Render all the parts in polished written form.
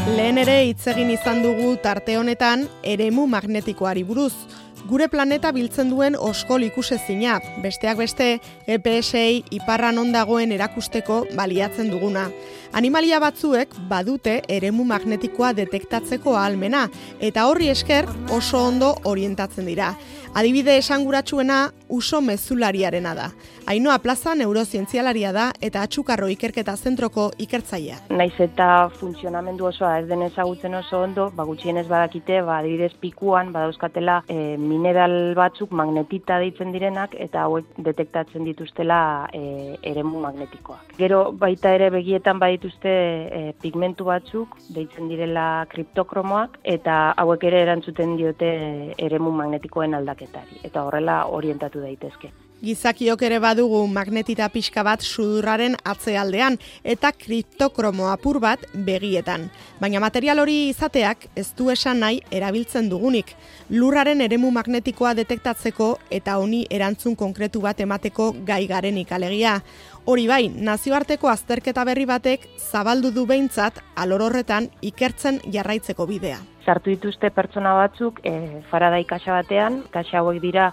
Lehen ere hitz egin izan dugu tarte honetan eremu magnetikoari buruz. Gure planeta biltzen duen oskol ikusezina, besteak beste EPS-ei iparra non dagoen erakusteko baliatzen duguna. Animalia batzuek badute eremu magnetikoa detektatzeko ahalmena, eta horri esker oso ondo orientatzen dira. Adibide esanguratsuena uso mezulariarena da. Ainhoa Plaza neurozientzialaria da eta Atxukarro ikerketa zentroko ikertzailea. Naiz eta funtzionamendu osoa ez den ezagutzen oso ondo, gutxienez badakite, adibidez pikuan badauzkatela mineral batzuk magnetita deitzen direnak eta hauek detektatzen dituztela eremu magnetikoak. Gero baita ere begietan badituzte pigmentu batzuk deitzen direla kriptokromoak eta hauek ere erantzuten diote eremu magnetikoen aldaketari eta horrela orientatu daitezke. Gizakiok ere badugu magnetita pixka bat sudurraren atzealdean eta kriptokromo apur bat begietan. Baina material hori izateak ez du esan nahi erabiltzen dugunik. Lurraren eremu magnetikoa detektatzeko eta honi erantzun konkretu bat emateko gai garenik alegia. Hori bai, nazioarteko azterketa berri batek zabaldu du behintzat alor horretan ikertzen jarraitzeko bidea. Sartu dituzte pertsona batzuk Faraday kaxa batean, kaxa hauek dira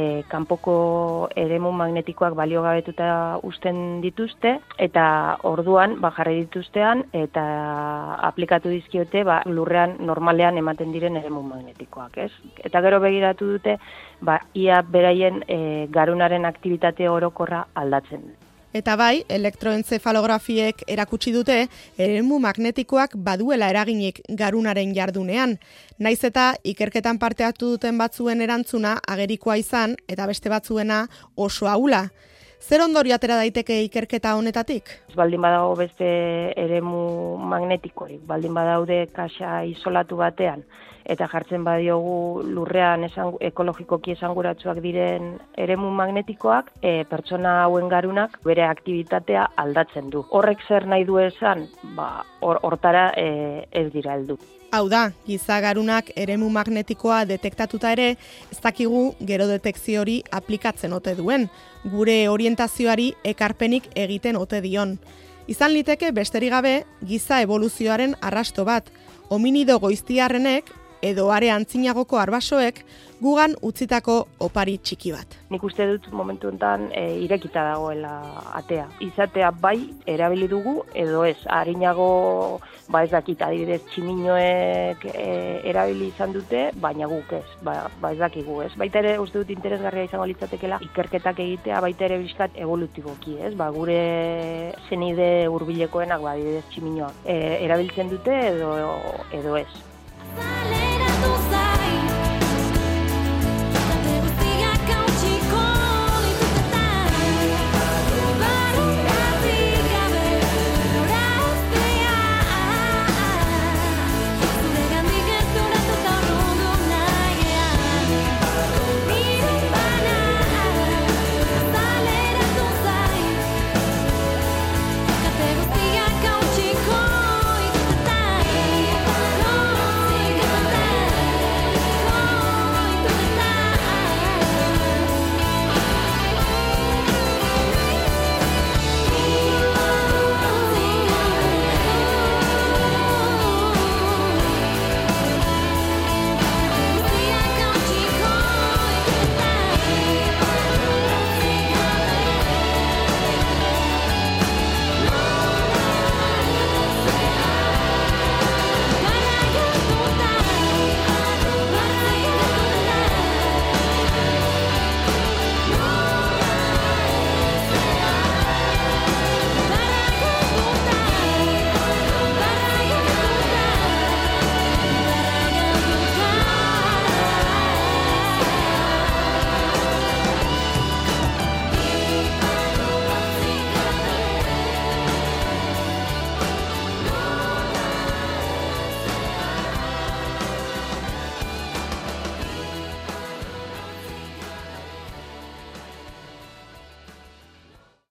kanpoko eremu magnetikoak baliogabetuta uzten dituzte eta orduan jarri dituztean eta aplikatu dizkiote lurrean normalean ematen diren eremu magnetikoak, ez? Eta gero begiratu dute ia beraien garunaren aktibitate orokorra aldatzen. Eta bai, elektroentzefalografiek erakutsi dute eremu magnetikoak baduela eraginik garunaren jardunean. Naiz eta ikerketan parte hartu duten batzuen erantzuna agerikoa izan eta beste batzuena oso ahula. Zer ondorio atera daiteke ikerketa honetatik? Baldin badago beste eremu magnetikorik, baldin badaude kaxa isolatu batean, eta jartzen badiogu lurrean ekologikoki esanguratsuak diren eremu magnetikoak, pertsona hauen garunak bere aktibitatea aldatzen du. Horrek zer nahi du esan? Hortara ez dira heldu. Hau da, giza garunak eremu magnetikoa detektatuta ere, ez dakigu gero detekzio hori aplikatzen ote duen, gure orientazioari ekarpenik egiten ote dion. Izan liteke besterik gabe giza eboluzioaren arrasto bat, hominido goiztiarrenek edo are antzinagoko arbasoek gugan utzitako opari txiki bat. Nik uste dut momentu honetan irekita dagoela atea. Izatea bai erabili dugu edo ez. Arinago ez dakit adibidez tximinoek erabili izan dute, baina guk ez. Ez dakigu ez. Baita ere uste dut interesgarria izango litzatekeela ikerketak egitea baita ere bizkat evolutiboki ez. Gure senide hurbilekoenak adibidez tximinoak erabiltzen dute edo ez.